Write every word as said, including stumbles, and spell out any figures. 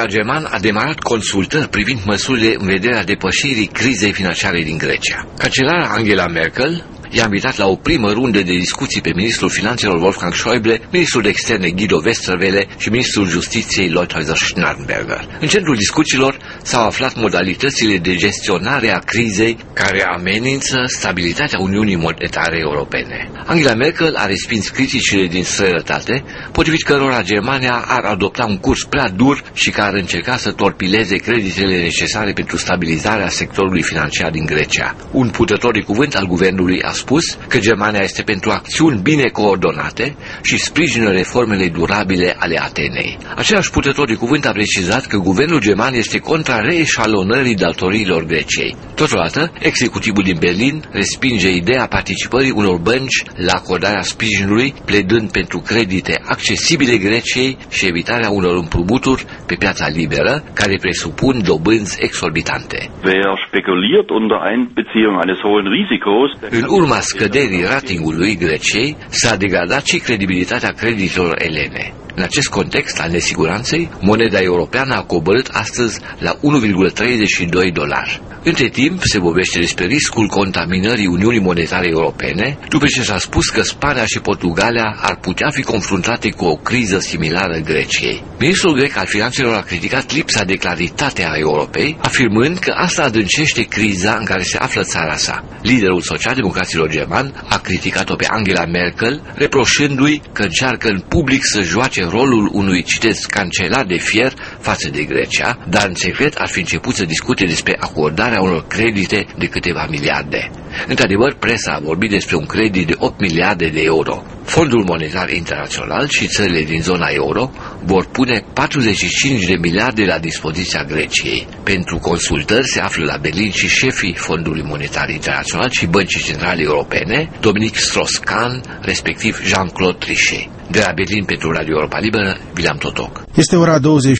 german a demarat consultări privind măsurile în vederea depășirii crizei financiare din Grecia. Cancelara Angela Merkel i-a invitat la o primă rundă de discuții pe ministrul finanțelor Wolfgang Schäuble, ministrul de externe Guido Westerwelle și ministrul justiției Leuthäuser Schnarrenberger. În centrul discuțiilor s-au aflat modalitățile de gestionare a crizei care amenință stabilitatea Uniunii Monetare Europene. Angela Merkel a respins criticile din străinătate, potrivit cărora Germania ar adopta un curs prea dur și care ar încerca să torpileze creditele necesare pentru stabilizarea sectorului financiar din Grecia. Un purtător de cuvânt al guvernului a spus că Germania este pentru acțiuni bine coordonate și sprijină reformele durabile ale Atenei. Același purtător de cuvânt a precizat că guvernul german este contra reeșalonării datoriilor Greciei. Totodată, executivul din Berlin respinge ideea participării unor bănci la acordarea sprijinului, pledând pentru credite accesibile Greciei și evitarea unor împrumuturi pe piața liberă, care presupun dobânzi exorbitante. În urma scăderii ratingului Greciei, s-a degradat și credibilitatea creditelor elene. În acest context al nesiguranței, moneda europeană a coborât astăzi la unu virgulă treizeci și doi dolari. Între timp, se vorbește despre riscul contaminării Uniunii Monetare Europene, după ce s-a spus că Spania și Portugalia ar putea fi confruntate cu o criză similară Greciei. Ministrul grec al finanțelor a criticat lipsa de claritate a Europei, afirmând că asta adâncește criza în care se află țara sa. Liderul social-democraților german a criticat-o pe Angela Merkel, reproșându-i că încearcă în public să joace rolul unui, citez, cancelar de fier față de Grecia, dar în secret ar fi început să discute despre acordarea unor credite de câteva miliarde. Într-adevăr, presa a vorbit despre un credit de opt miliarde de euro. Fondul Monetar Internațional și țările din zona euro vor pune patruzeci și cinci de miliarde la dispoziția Greciei. Pentru consultări se află la Berlin și șefii Fondului Monetar Internațional și Băncii Centrale Europene, Dominic Strauss-Kahn, respectiv Jean-Claude Trichet. De la Berlin pentru Radio Europa Liberă, William Totoc. Este ora douăzeci